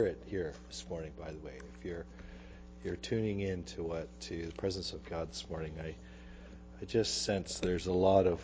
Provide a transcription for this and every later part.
It here this morning, by the way. If you're tuning in to the presence of God this morning, I just sense there's a lot of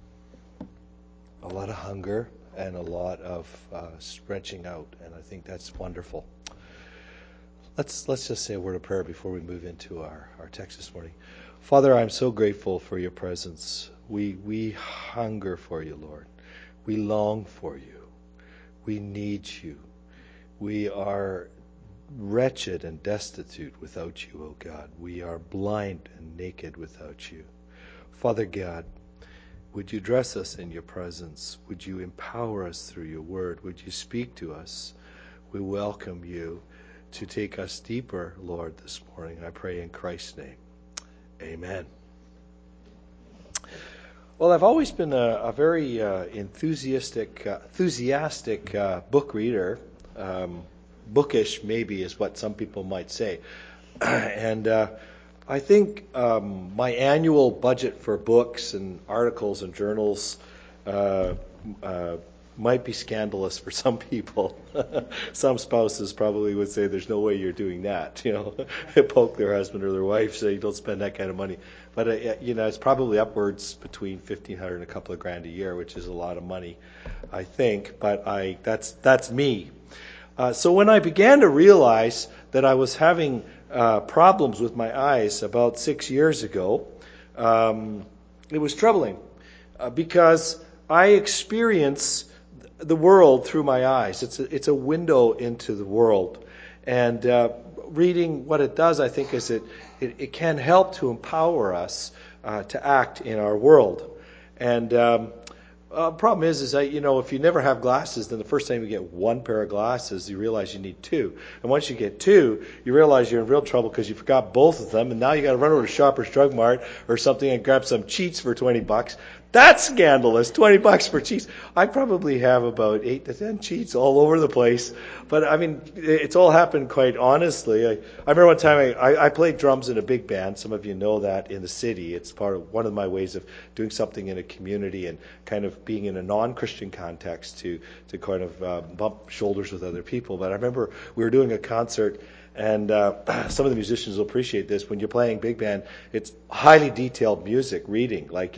hunger and a lot of stretching out, and I think that's wonderful. Let's just say a word of prayer before we move into our text this morning. Father, I'm so grateful for your presence. We hunger for you, Lord. We long for you. We need you. We are wretched and destitute without you, O God. We are blind and naked without you. Father God, would you dress us in your presence? Would you empower us through your word? Would you speak to us? We welcome you to take us deeper, Lord, this morning. I pray in Christ's name. Amen. Well, I've always been a very enthusiastic book reader. Bookish, maybe, is what some people might say. And I think my annual budget for books and articles and journals might be scandalous for some people. Some spouses probably would say, there's no way you're doing that. Poke their husband or their wife, say, don't spend that kind of money. But, it's probably upwards between $1,500 and a couple of grand a year, which is a lot of money, I think. But that's me. So when I began to realize that I was having problems with my eyes about 6 years ago, it was troubling because I experience the world through my eyes. It's a window into the world. And reading, what it does, I think, is it can help to empower us to act in our world. And problem is that, if you never have glasses, then the first time you get one pair of glasses, you realize you need two. And once you get two, you realize you're in real trouble because you forgot both of them, and now you got to run over to Shoppers Drug Mart or something and grab some cheats for $20. That's scandalous, $20 for cheats. I probably have about 8 to 10 cheats all over the place. But, it's all happened quite honestly. I remember one time I played drums in a big band. Some of you know that in the city. It's one of my ways of doing something in a community and kind of being in a non-Christian context to kind of bump shoulders with other people. But I remember we were doing a concert, and some of the musicians will appreciate this. When you're playing big band, it's highly detailed music, reading, like,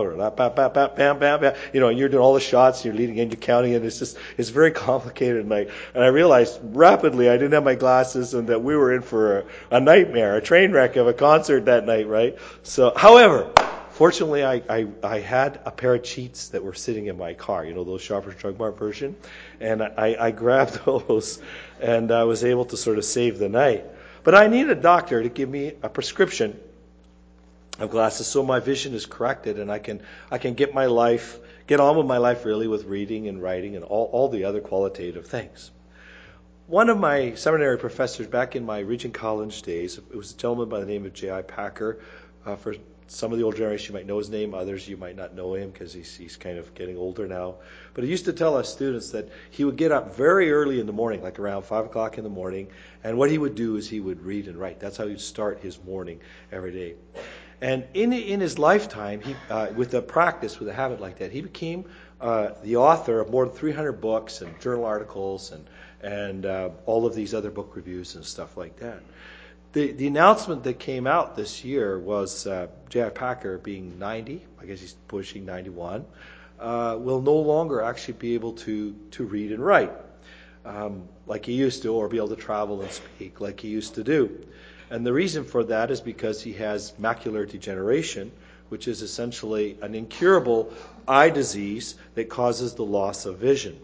and you're doing all the shots, and you're leading in, you're counting it. It's very complicated. And I realized rapidly I didn't have my glasses and that we were in for a nightmare, a train wreck of a concert that night, right? So, however, fortunately, I had a pair of cheats that were sitting in my car, those Shoppers Drug Mart version, and I grabbed those, and I was able to sort of save the night. But I need a doctor to give me a prescription of glasses so my vision is corrected and I can get on with my life really with reading and writing and all the other qualitative things. One of my seminary professors back in my Regent College days, it was a gentleman by the name of J.I. Packer. For some of the old generation, you might know his name. Others, you might not know him because he's kind of getting older now. But he used to tell us students that he would get up very early in the morning, like around 5 o'clock in the morning, and what he would do is he would read and write. That's how he'd start his morning every day. And in his lifetime, with a habit like that, he became the author of more than 300 books and journal articles and all of these other book reviews and stuff like that. The announcement that came out this year was J.I. Packer, being 90, I guess he's pushing 91, will no longer actually be able to read and write like he used to, or be able to travel and speak like he used to do. And the reason for that is because he has macular degeneration, which is essentially an incurable eye disease that causes the loss of vision.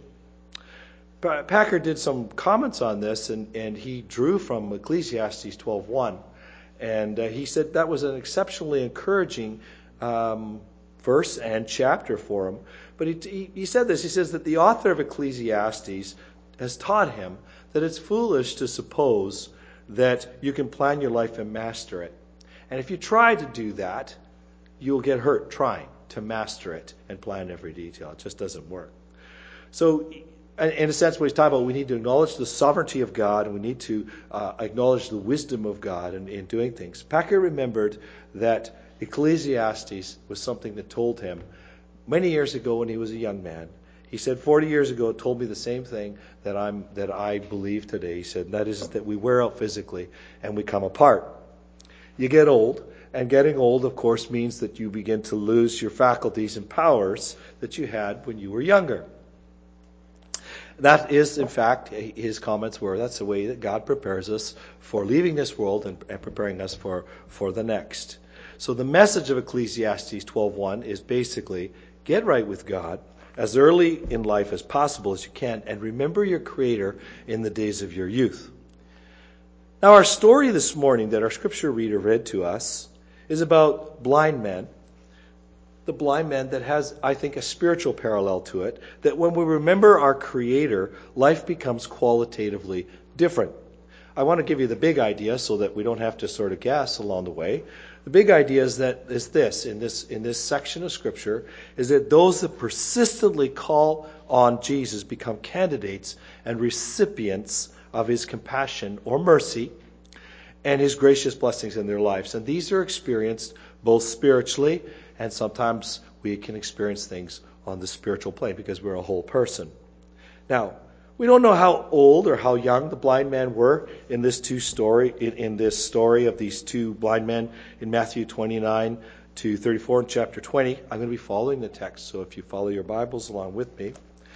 Packer did some comments on this, and he drew from Ecclesiastes 12:1, and he said that was an exceptionally encouraging verse and chapter for him. But he said this. He says that the author of Ecclesiastes has taught him that it's foolish to suppose that you can plan your life and master it. And if you try to do that, you'll get hurt trying to master it and plan every detail. It just doesn't work. So, in a sense, what he's talking about, we need to acknowledge the sovereignty of God, and we need to acknowledge the wisdom of God in doing things. Packer remembered that Ecclesiastes was something that told him many years ago when he was a young man. He said 40 years ago, it told me the same thing that I believe today. He said, that is that we wear out physically and we come apart. You get old, and getting old, of course, means that you begin to lose your faculties and powers that you had when you were younger. That is, in fact, his comments were, that's the way that God prepares us for leaving this world and preparing us for the next. So the message of Ecclesiastes 12:1 is basically, get right with God as early in life as possible as you can, and remember your Creator in the days of your youth. Now, our story this morning that our scripture reader read to us is about blind men. The blind man that has, I think, a spiritual parallel to it, that when we remember our Creator, life becomes qualitatively different. I want to give you the big idea so that we don't have to sort of guess along the way. The big idea is this in this section of Scripture, is that those that persistently call on Jesus become candidates and recipients of His compassion or mercy and His gracious blessings in their lives. And these are experienced both spiritually, and sometimes we can experience things on the spiritual plane because we're a whole person. Now, we don't know how old or how young the blind men were in this story of these two blind men in Matthew 29 to 34 and chapter 20. I'm going to be following the text, so if you follow your Bibles along with me.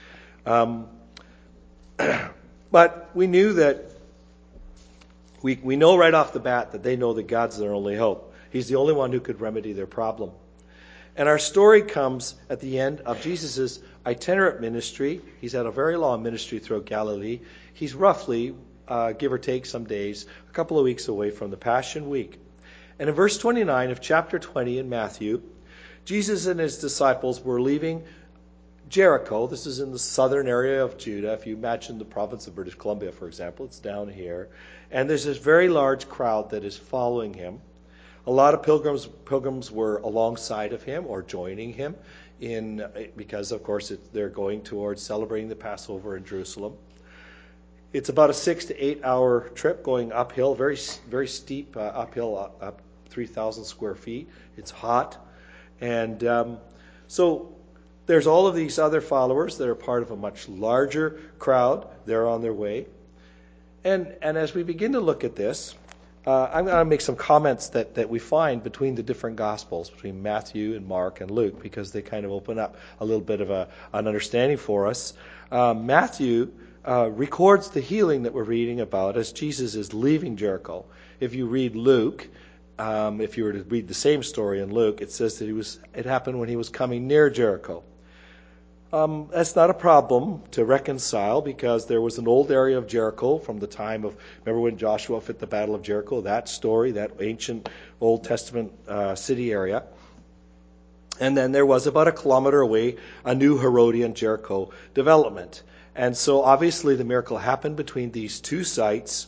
But we knew that we know right off the bat that they know that God's their only hope. He's the only one who could remedy their problem. And our story comes at the end of Jesus' itinerant ministry. He's had a very long ministry throughout Galilee. He's roughly, give or take some days, a couple of weeks away from the Passion Week. And in verse 29 of chapter 20 in Matthew, Jesus and his disciples were leaving Jericho. This is in the southern area of Judah. If you imagine the province of British Columbia, for example, it's down here. And there's this very large crowd that is following him. A lot of pilgrims were alongside of him or joining him because, of course, they're going towards celebrating the Passover in Jerusalem. It's about a 6 to 8 hour trip going uphill, very very steep uphill, up 3,000 square feet. It's hot, and so there's all of these other followers that are part of a much larger crowd. They're on their way, and as we begin to look at this. I'm going to make some comments that we find between the different Gospels, between Matthew and Mark and Luke, because they kind of open up a little bit of an understanding for us. Matthew records the healing that we're reading about as Jesus is leaving Jericho. If you read Luke, if you were to read the same story in Luke, it says that it happened when he was coming near Jericho. That's not a problem to reconcile because there was an old area of Jericho from the time of, remember when Joshua fought the Battle of Jericho, that story, that ancient Old Testament city area. And then there was about a kilometer away a new Herodian Jericho development. And so obviously the miracle happened between these two sites.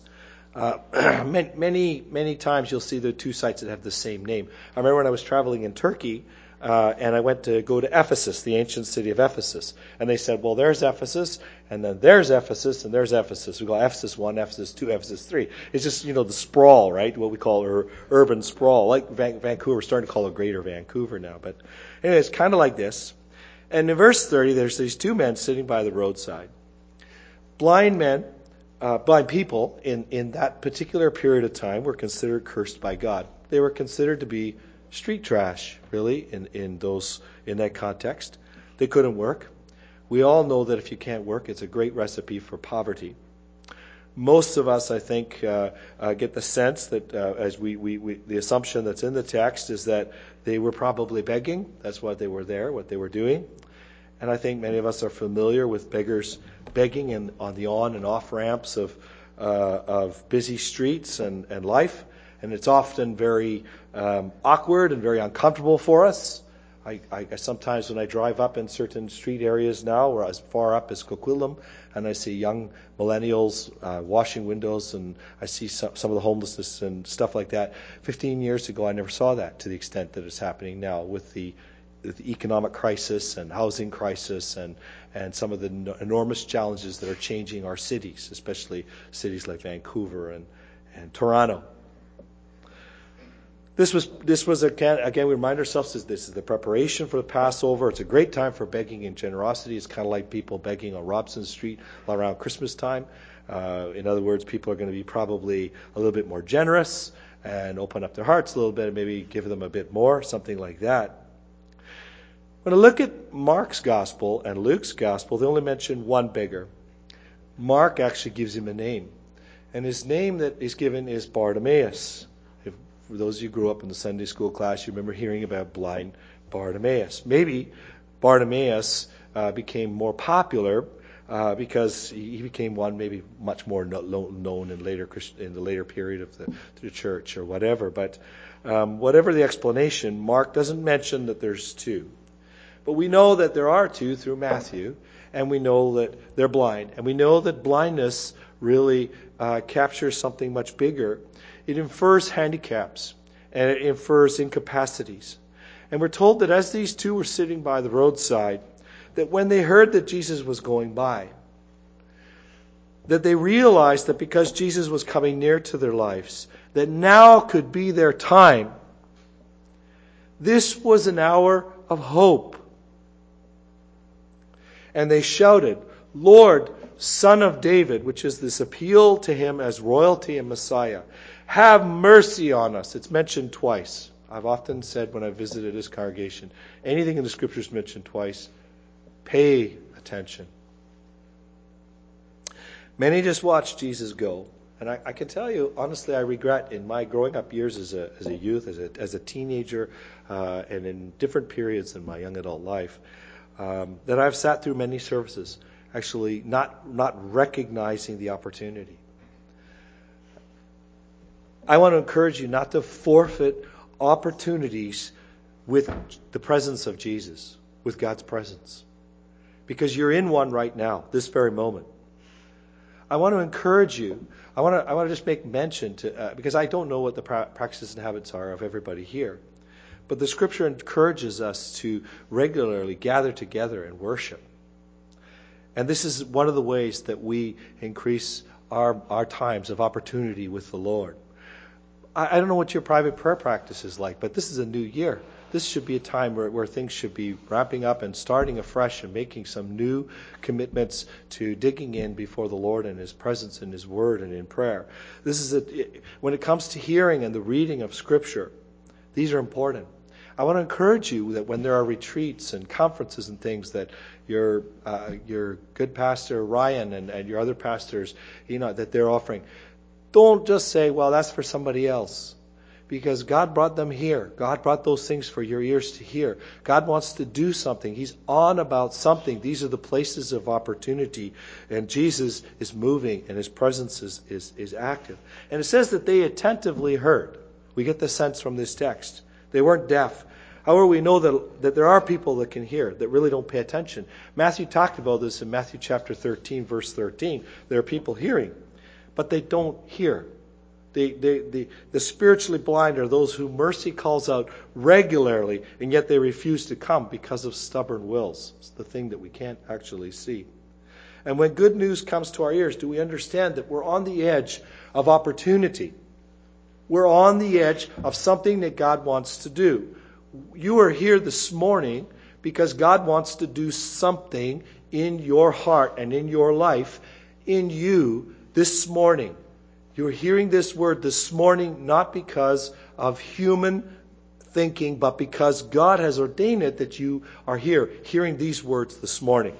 Many times you'll see the two sites that have the same name. I remember when I was traveling in Turkey, and I went to go to Ephesus, the ancient city of Ephesus. And they said, well, there's Ephesus, and then there's Ephesus, and there's Ephesus. We go Ephesus 1, Ephesus 2, Ephesus 3. It's just, the sprawl, right? What we call urban sprawl. Like Vancouver, we're starting to call it Greater Vancouver now. But anyway, it's kind of like this. And in verse 30, there's these two men sitting by the roadside. Blind people in that particular period of time were considered cursed by God. They were considered to be street trash, really, in that context. They couldn't work. We all know that if you can't work, it's a great recipe for poverty. Most of us, I think, get the sense that as the assumption that's in the text is that they were probably begging. That's why they were there, what they were doing. And I think many of us are familiar with beggars begging on the on and off ramps of busy streets and life. And it's often very awkward and very uncomfortable for us. I sometimes when I drive up in certain street areas now, or as far up as Coquitlam, and I see young millennials washing windows, and I see some of the homelessness and stuff like that. 15 years ago, I never saw that to the extent that it's happening now with the economic crisis and housing crisis and some of the enormous challenges that are changing our cities, especially cities like Vancouver and Toronto. This was again, we remind ourselves that this is the preparation for the Passover. It's a great time for begging and generosity. It's kind of like people begging on Robson Street around Christmas time. In other words, people are going to be probably a little bit more generous and open up their hearts a little bit and maybe give them a bit more, something like that. When I look at Mark's gospel and Luke's gospel, they only mention one beggar. Mark actually gives him a name. And his name that is given is Bartimaeus. For those of you who grew up in the Sunday school class, you remember hearing about blind Bartimaeus. Maybe Bartimaeus became more popular because he became one maybe much more known in the later period of the church or whatever. But whatever the explanation, Mark doesn't mention that there's two. But we know that there are two through Matthew, and we know that they're blind. And we know that blindness really captures something much bigger. It infers handicaps, and it infers incapacities. And we're told that as these two were sitting by the roadside, that when they heard that Jesus was going by, that they realized that because Jesus was coming near to their lives, that now could be their time. This was an hour of hope. And they shouted, "Lord, Son of David," which is this appeal to him as royalty and Messiah, "have mercy on us." It's mentioned twice. I've often said when I visited this congregation, anything in the Scriptures mentioned twice, pay attention. Many just watch Jesus go. And I can tell you, honestly, I regret in my growing up years as a youth, as a teenager, and in different periods in my young adult life, that I've sat through many services, actually not recognizing the opportunity. I want to encourage you not to forfeit opportunities with the presence of Jesus, with God's presence. Because you're in one right now, this very moment. I want to encourage you. I want to just make mention to, because I don't know what the practices and habits are of everybody here. But the Scripture encourages us to regularly gather together and worship. And this is one of the ways that we increase our times of opportunity with the Lord. I don't know what your private prayer practice is like, but this is a new year. This should be a time where things should be wrapping up and starting afresh and making some new commitments to digging in before the Lord and His presence and His Word and in prayer. When it comes to hearing and the reading of Scripture, these are important. I want to encourage you that when there are retreats and conferences and things that your good pastor Ryan and your other pastors, that they're offering, don't just say, well, that's for somebody else. Because God brought them here. God brought those things for your ears to hear. God wants to do something. He's on about something. These are the places of opportunity. And Jesus is moving and His presence is active. And it says that they attentively heard. We get the sense from this text. They weren't deaf. However, we know that there are people that can hear, that really don't pay attention. Matthew talked about this in Matthew chapter 13, verse 13. There are people hearing, but they don't hear. The spiritually blind are those who mercy calls out regularly, and yet they refuse to come because of stubborn wills. It's the thing that we can't actually see. And when good news comes to our ears, do we understand that we're on the edge of opportunity? We're on the edge of something that God wants to do. You are here this morning because God wants to do something in your heart and in your life, in you this morning. You're hearing this word this morning not because of human thinking, but because God has ordained it that you are here hearing these words this morning.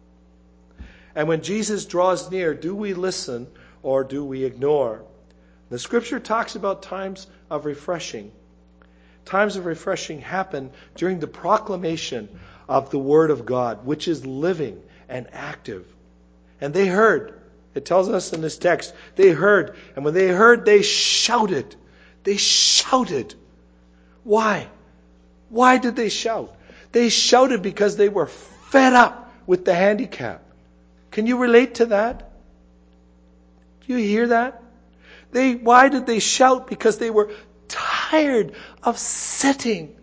And when Jesus draws near, do we listen or do we ignore? The Scripture talks about times of refreshing. Times of refreshing happen during the proclamation of the Word of God, which is living and active. And they heard. It tells us in this text, they heard. And when they heard, they shouted. They shouted. Why? Why did they shout? They shouted because they were fed up with the handicap. Can you relate to that? Do you hear that? Why did they shout? Because they were tired of sitting.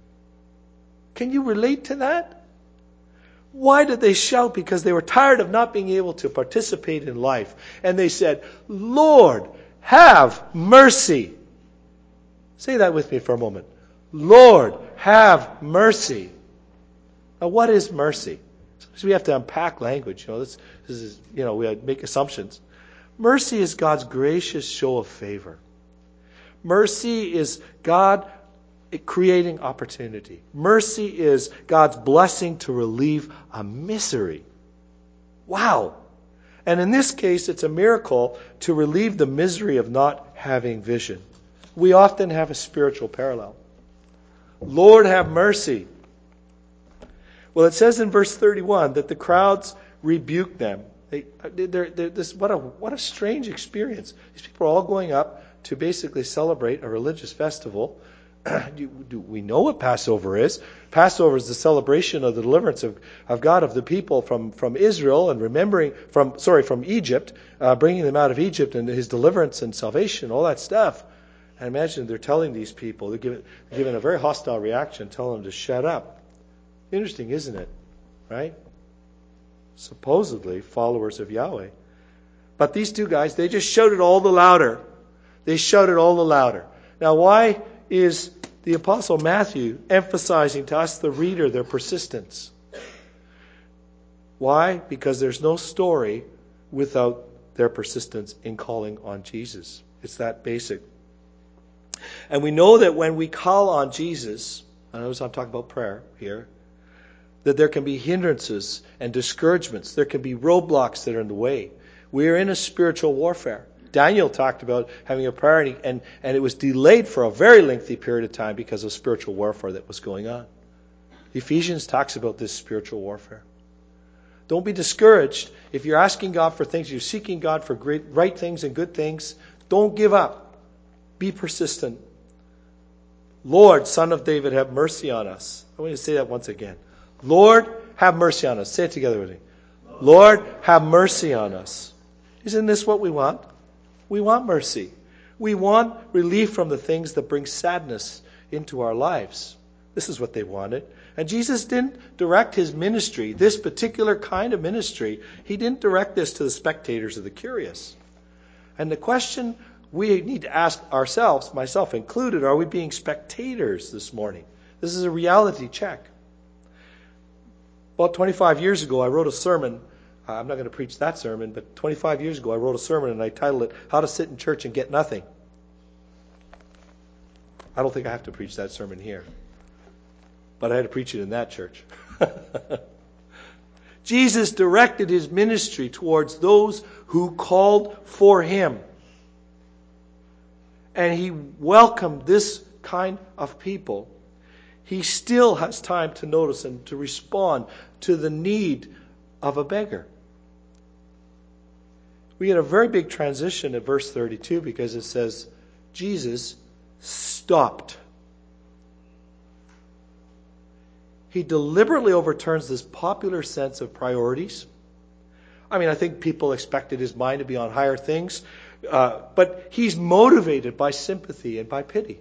Can you relate to that? Why did they shout? Because they were tired of not being able to participate in life. And they said, Lord, have mercy. Say that with me for a moment. Lord, have mercy. Now, what is mercy? So we have to unpack language. This is, we make assumptions. Mercy is God's gracious show of favor. Mercy is God creating opportunity. Mercy is God's blessing to relieve a misery. Wow. And in this case, it's a miracle to relieve the misery of not having vision. We often have a spiritual parallel. Lord, have mercy. Well, it says in verse 31 that the crowds rebuked them. What a strange experience. These people are all going up to basically celebrate a religious festival. Do we know what Passover is? Passover is the celebration of the deliverance of God of the people from Israel and from Egypt, bringing them out of Egypt and his deliverance and salvation, all that stuff. And imagine they're telling these people, they're giving a very hostile reaction, telling them to shut up. Interesting, isn't it? Right? Supposedly followers of Yahweh. But these two guys, they just shouted all the louder. They shouted all the louder. Now, why is the Apostle Matthew emphasizing to us, the reader, their persistence? Why? Because there's no story without their persistence in calling on Jesus. It's that basic. And we know that when we call on Jesus, I notice I'm talking about prayer here, that there can be hindrances and discouragements. There can be roadblocks that are in the way. We are in a spiritual warfare. Daniel talked about having a prayer, and it was delayed for a very lengthy period of time because of spiritual warfare that was going on. Ephesians talks about this spiritual warfare. Don't be discouraged. If you're asking God for things, you're seeking God for right things and good things, don't give up. Be persistent. Lord, Son of David, have mercy on us. I want you to say that once again. Lord, have mercy on us. Say it together with me. Lord, have mercy on us. Isn't this what we want? We want mercy. We want relief from the things that bring sadness into our lives. This is what they wanted. And Jesus didn't direct his ministry, this particular kind of ministry, he didn't direct this to the spectators or the curious. And the question we need to ask ourselves, myself included, are we being spectators this morning? This is a reality check. About 25 years ago, I wrote a sermon. I'm not going to preach that sermon, but 25 years ago, I wrote a sermon and I titled it, How to Sit in Church and Get Nothing. I don't think I have to preach that sermon here, but I had to preach it in that church. Jesus directed his ministry towards those who called for him. And he welcomed this kind of people. He still has time to notice and to respond to the need of a beggar. We get a very big transition at verse 32 because it says, Jesus stopped. He deliberately overturns this popular sense of priorities. I think people expected his mind to be on higher things, but he's motivated by sympathy and by pity.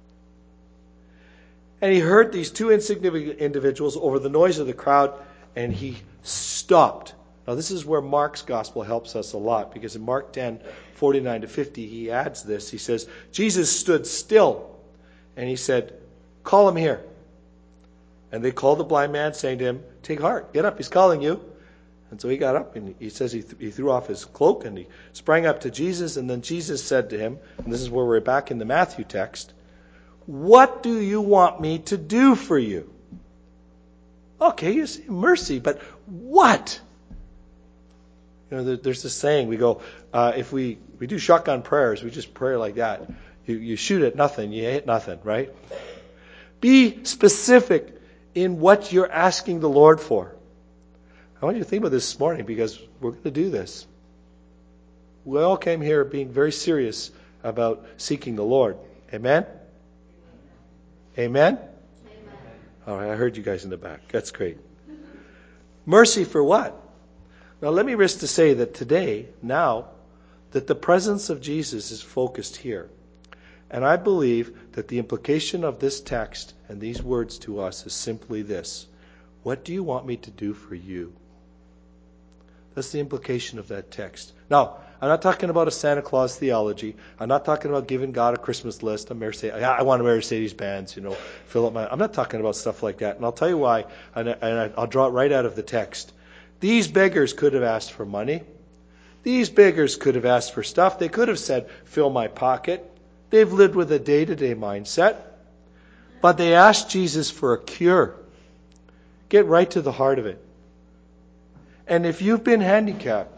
And he heard these two insignificant individuals over the noise of the crowd, and he stopped. Now, this is where Mark's gospel helps us a lot, because in Mark 10:49-50, he adds this. He says, Jesus stood still, and he said, call him here. And they called the blind man, saying to him, take heart, get up, he's calling you. And so he got up, and he says he threw off his cloak, and he sprang up to Jesus, and then Jesus said to him, and this is where we're back in the Matthew text, what do you want me to do for you? Okay, you say mercy, but what? There's this saying, we go, if we do shotgun prayers, we just pray like that. You shoot at nothing, you hit nothing, right? Be specific in what you're asking the Lord for. I want you to think about this morning, because we're going to do this. We all came here being very serious about seeking the Lord. Amen? Amen? Amen. All right, I heard you guys in the back. That's great. Mercy for what? Now, let me risk to say that today, now, that the presence of Jesus is focused here. And I believe that the implication of this text and these words to us is simply this. What do you want me to do for you? That's the implication of that text. Now, I'm not talking about a Santa Claus theology. I'm not talking about giving God a Christmas list. I want a Mercedes-Benz, fill up my... I'm not talking about stuff like that. And I'll tell you why, and I'll draw it right out of the text. These beggars could have asked for money. These beggars could have asked for stuff. They could have said, fill my pocket. They've lived with a day-to-day mindset. But they asked Jesus for a cure. Get right to the heart of it. And if you've been handicapped,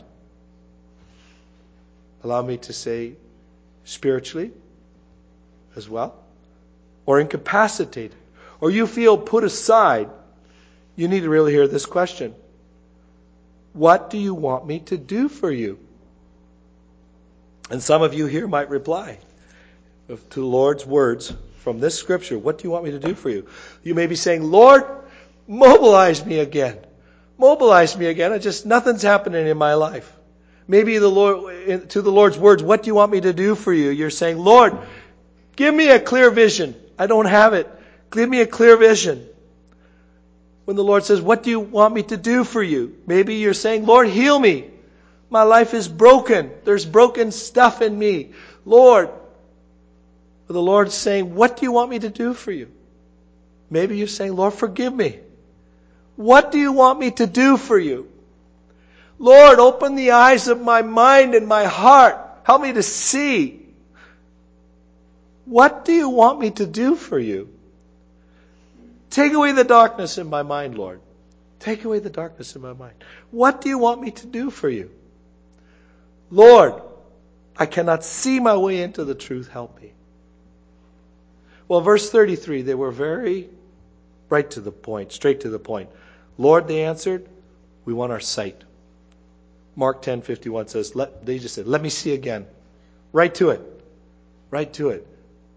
allow me to say spiritually as well, or incapacitated, or you feel put aside, you need to really hear this question. What do you want me to do for you? And some of you here might reply to the Lord's words from this scripture. What do you want me to do for you? You may be saying, Lord, mobilize me again. Mobilize me again. Nothing's happening in my life. Maybe to the Lord's words, what do you want me to do for you? You're saying, Lord, give me a clear vision. I don't have it. Give me a clear vision. When the Lord says, what do you want me to do for you? Maybe you're saying, Lord, heal me. My life is broken. There's broken stuff in me. Lord, the Lord's saying, what do you want me to do for you? Maybe you're saying, Lord, forgive me. What do you want me to do for you? Lord, open the eyes of my mind and my heart. Help me to see. What do you want me to do for you? Take away the darkness in my mind, Lord. Take away the darkness in my mind. What do you want me to do for you? Lord, I cannot see my way into the truth. Help me. Well, verse 33, they were very right to the point, straight to the point. Lord, they answered, we want our sight. Mark 10:51 says, they just said, let me see again. Right to it. Right to it.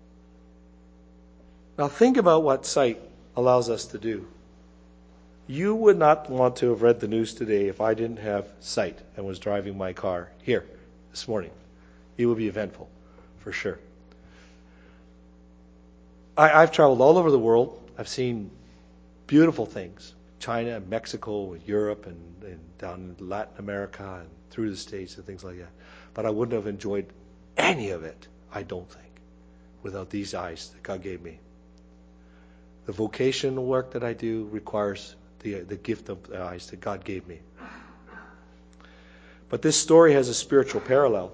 Now think about what sight allows us to do. You would not want to have read the news today if I didn't have sight and was driving my car here this morning. It would be eventful, for sure. I've traveled all over the world. I've seen beautiful things. China, Mexico, Europe, and down in Latin America, and through the States and things like that. But I wouldn't have enjoyed any of it, I don't think, without these eyes that God gave me. The vocational work that I do requires the gift of the eyes that God gave me. But this story has a spiritual parallel.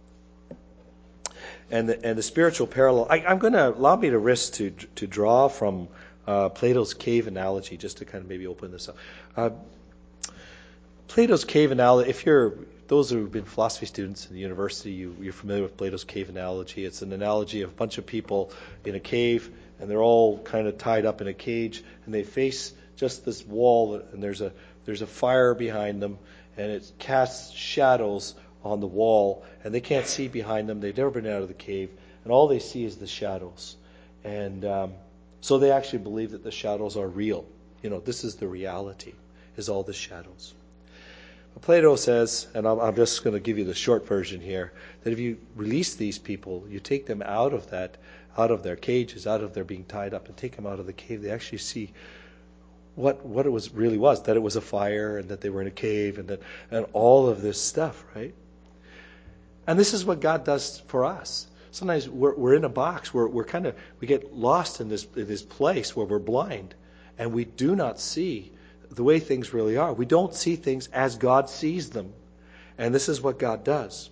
And the spiritual parallel, I'm going to allow me to risk to draw from Plato's cave analogy, just to kind of maybe open this up. Plato's cave analogy, those who have been philosophy students in the university, you're familiar with Plato's cave analogy. It's an analogy of a bunch of people in a cave, and they're all kind of tied up in a cage, and they face just this wall, and there's a fire behind them, and it casts shadows on the wall, and they can't see behind them. They've never been out of the cave, and all they see is the shadows. And so they actually believe that the shadows are real. This is the reality, is all the shadows. Plato says, and I'm just going to give you the short version here, that if you release these people, you take them out of their cages, out of their being tied up, and take them out of the cave, they actually see what it really was, that it was a fire, and that they were in a cave, and all of this stuff, right? And this is what God does for us. Sometimes we're in a box, we get lost in this place where we're blind, and we do not see the way things really are. We don't see things as God sees them. And this is what God does.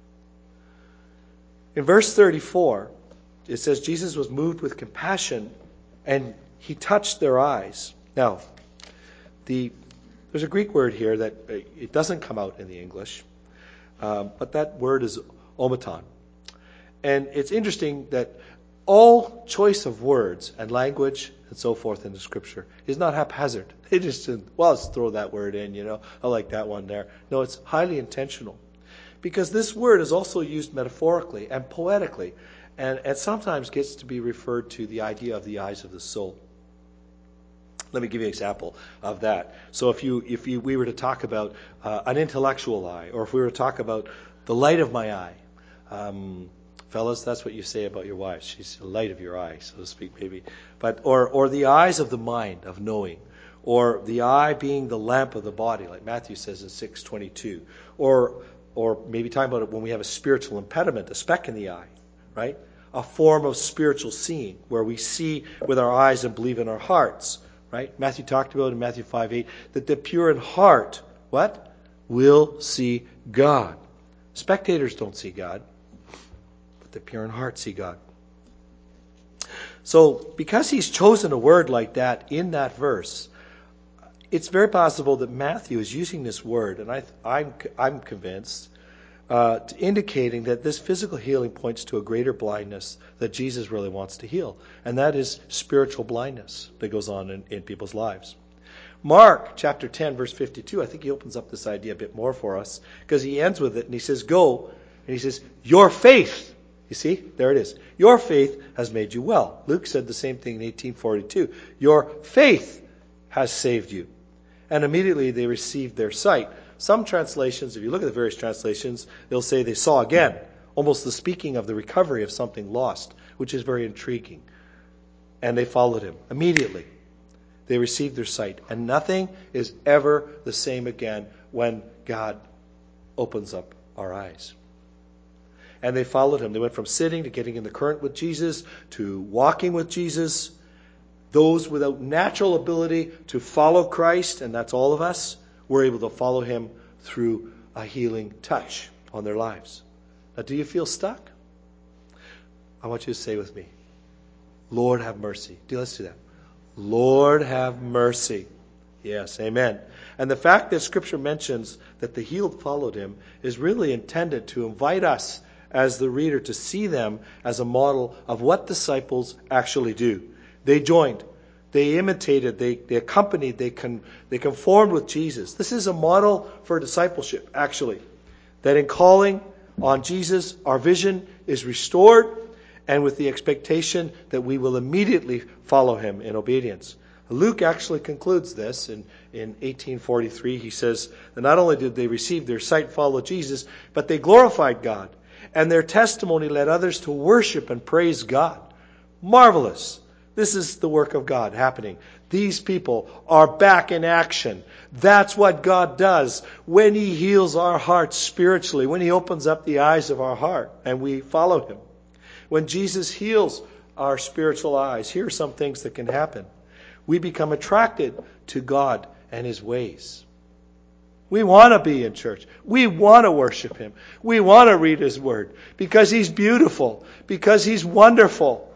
In verse 34, it says Jesus was moved with compassion and he touched their eyes. Now, there's a Greek word here that it doesn't come out in the English, but that word is omaton. And it's interesting that all choice of words and language and so forth in the Scripture is not haphazard. They just didn't, let's throw that word in, I like that one there. No, it's highly intentional. Because this word is also used metaphorically and poetically, and sometimes gets to be referred to the idea of the eyes of the soul. Let me give you an example of that. So if we were to talk about an intellectual eye, or if we were to talk about the light of my eye, fellas, that's what you say about your wife. She's the light of your eye, so to speak, maybe. But or the eyes of the mind, of knowing. Or the eye being the lamp of the body, like Matthew says in 6:22. Or or maybe talking about it when we have a spiritual impediment, a speck in the eye, right? A form of spiritual seeing, where we see with our eyes and believe in our hearts, right? Matthew talked about in Matthew 5:8 that the pure in heart, what? Will see God. Spectators don't see God, but the pure in heart see God. So, because he's chosen a word like that in that verse, it's very possible that Matthew is using this word, and I'm convinced, indicating that this physical healing points to a greater blindness that Jesus really wants to heal, and that is spiritual blindness that goes on in people's lives. Mark chapter 10, verse 52, I think he opens up this idea a bit more for us, because he ends with it, and he says, go, and he says, your faith. You see, there it is. Your faith has made you well. Luke said the same thing in 1842. Your faith has saved you. And immediately they received their sight. Some translations, if you look at the various translations, they'll say they saw again, almost the speaking of the recovery of something lost, which is very intriguing. And they followed him immediately. They received their sight. And nothing is ever the same again when God opens up our eyes. And they followed him. They went from sitting to getting in the current with Jesus to walking with Jesus. Those without natural ability to follow Christ, and that's all of us, were able to follow him through a healing touch on their lives. Now, do you feel stuck? I want you to say with me, Lord, have mercy. Let's do that. Lord, have mercy. Yes, amen. And the fact that Scripture mentions that the healed followed him is really intended to invite us as the reader to see them as a model of what disciples actually do. They joined. They imitated. They accompanied. They conformed with Jesus. This is a model for discipleship, actually. That in calling on Jesus, our vision is restored, and with the expectation that we will immediately follow him in obedience. Luke actually concludes this in 1843. He says that not only did they receive their sight, follow Jesus, but they glorified God. And their testimony led others to worship and praise God. Marvelous. This is the work of God happening. These people are back in action. That's what God does when he heals our hearts spiritually, when he opens up the eyes of our heart and we follow him. When Jesus heals our spiritual eyes, here are some things that can happen. We become attracted to God and his ways. We want to be in church. We want to worship him. We want to read his word because he's beautiful, because he's wonderful.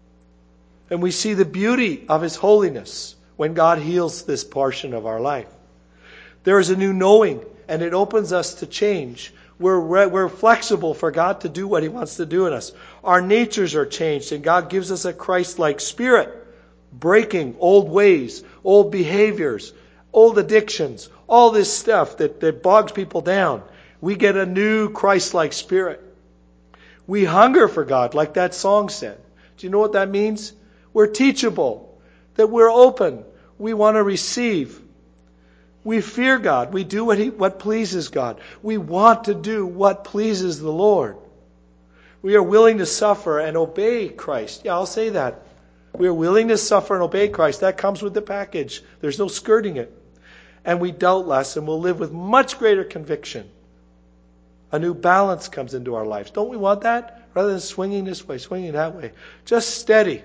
And we see the beauty of his holiness when God heals this portion of our life. There is a new knowing, and it opens us to change. We're flexible for God to do what he wants to do in us. Our natures are changed, and God gives us a Christ-like spirit, breaking old ways, old behaviors, old addictions, all this stuff that bogs people down. We get a new Christ-like spirit. We hunger for God, like that song said. Do you know what that means? We're teachable, that we're open. We want to receive. We fear God. We do what pleases God. We want to do what pleases the Lord. We are willing to suffer and obey Christ. Yeah, I'll say that. We are willing to suffer and obey Christ. That comes with the package. There's no skirting it. And we doubt less and will live with much greater conviction. A new balance comes into our lives. Don't we want that? Rather than swinging this way, swinging that way. Just steady,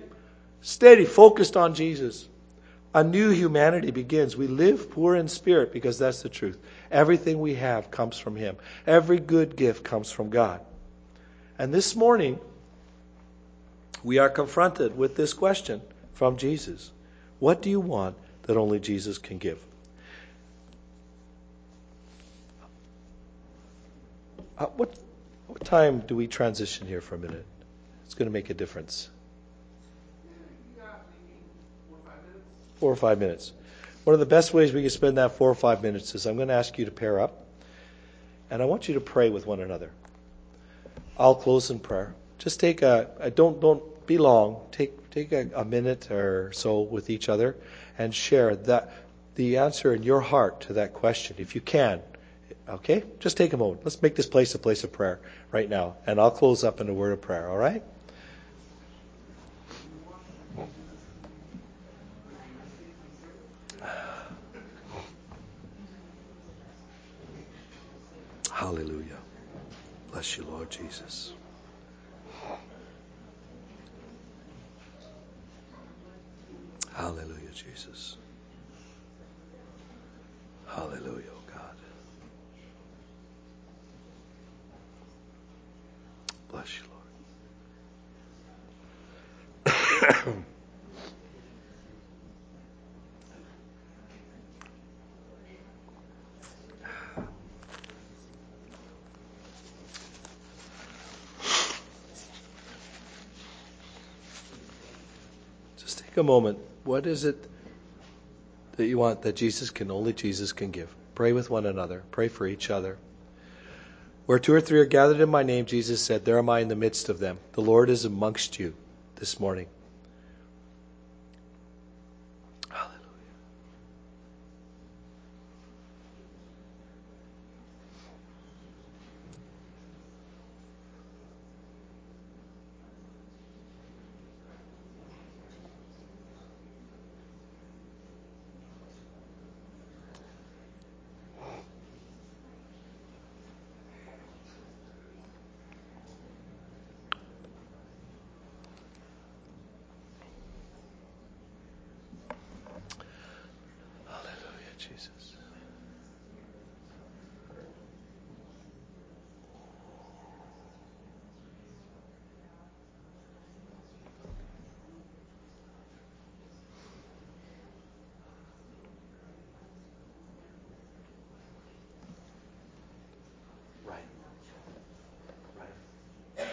focused on Jesus. A new humanity begins. We live poor in spirit because that's the truth. Everything we have comes from him. Every good gift comes from God. And this morning, we are confronted with this question from Jesus. What do you want that only Jesus can give? What time do we transition here for a minute? It's going to make a difference. 4 or 5 minutes. One of the best ways we can spend that 4 or 5 minutes is I'm going to ask you to pair up, and I want you to pray with one another. I'll close in prayer. Just take don't be long. Take a minute or so with each other and share the answer in your heart to that question, if you can. Okay? Just take a moment. Let's make this place a place of prayer right now. And I'll close up in a word of prayer, all right? Hallelujah. Bless you, Lord Jesus. Hallelujah, Jesus. Hallelujah, oh God. Bless you, Lord. Just take a moment. What is it that you want that only Jesus can give? Pray with one another. Pray for each other. Where 2 or 3 are gathered in my name, Jesus said, there am I in the midst of them. The Lord is amongst you this morning. Hallelujah. Hallelujah, Jesus. Right. Right.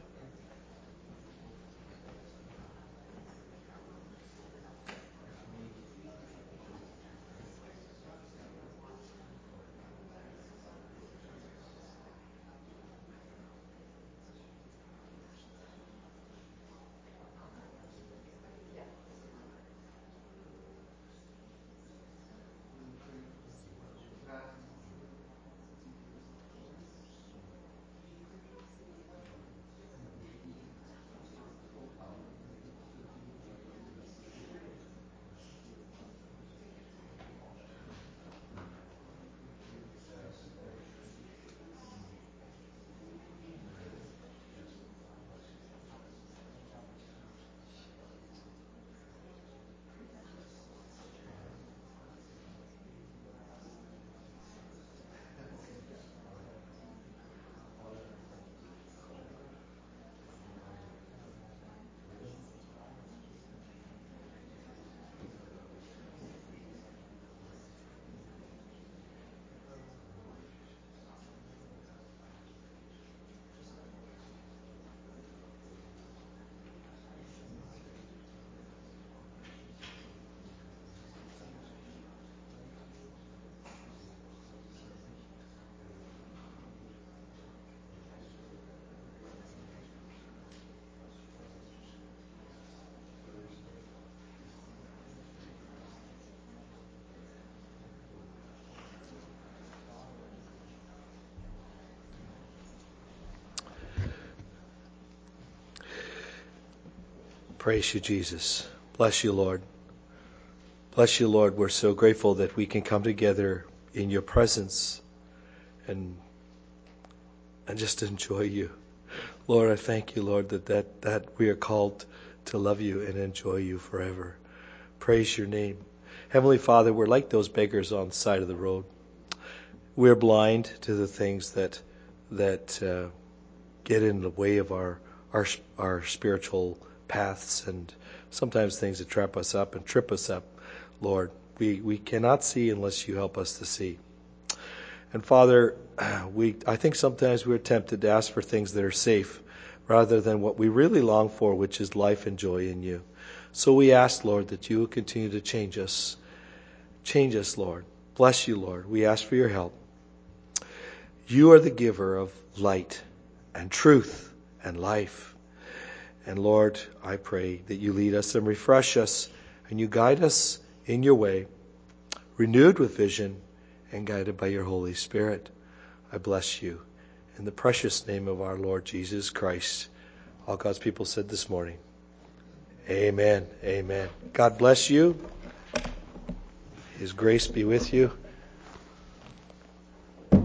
Praise you, Jesus. Bless you, Lord. Bless you, Lord. We're so grateful that we can come together in your presence and just enjoy you. Lord, I thank you, Lord, that we are called to love you and enjoy you forever. Praise your name. Heavenly Father, we're like those beggars on the side of the road. We're blind to the things that get in the way of our spiritual paths, and sometimes things that trap us up and trip us up. Lord, we cannot see unless you help us to see. And Father, I think sometimes we're tempted to ask for things that are safe rather than what we really long for, which is life and joy in you. So we ask, Lord, that you will continue to change us. Change us, Lord. Bless you, Lord. We ask for your help. You are the giver of light and truth and life. And Lord, I pray that you lead us and refresh us and you guide us in your way, renewed with vision and guided by your Holy Spirit. I bless you in the precious name of our Lord Jesus Christ. All God's people said this morning, amen, amen. God bless you. His grace be with you.